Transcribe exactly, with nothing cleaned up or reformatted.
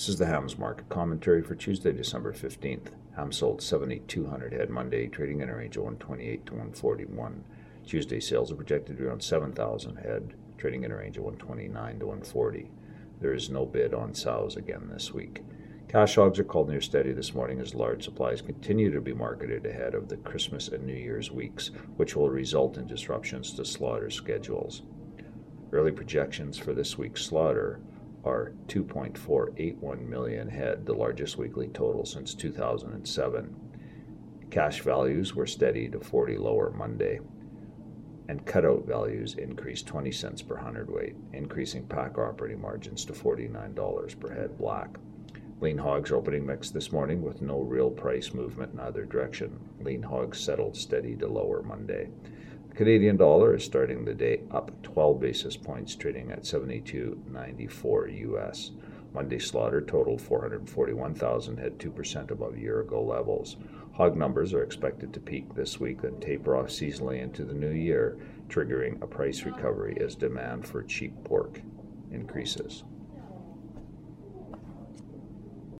This is the hams market commentary for Tuesday, December fifteenth. Ham sold seventy-two hundred head Monday, trading in a range of one twenty-eight to one forty-one. Tuesday sales are projected to be around seven thousand head, trading in a range of one twenty-nine to one forty. There is no bid on sows again this week. Cash hogs are called near steady this morning as large supplies continue to be marketed ahead of the Christmas and New Year's weeks, which will result in disruptions to slaughter schedules. Early projections for this week's slaughter are two point four eight one million head, the largest weekly total since two thousand seven. Cash values were steady to forty lower Monday, and cutout values increased twenty cents per hundredweight, increasing pack operating margins to forty-nine dollars per head black. Lean hogs are opening mixed this morning with no real price movement in either direction. Lean hogs settled steady to lower Monday. The Canadian dollar is starting the day up twelve basis points, trading at seventy-two ninety-four U S. Monday slaughter totaled four hundred forty-one thousand head, two percent above year-ago levels. Hog numbers are expected to peak this week, then taper off seasonally into the new year, triggering a price recovery as demand for cheap pork increases.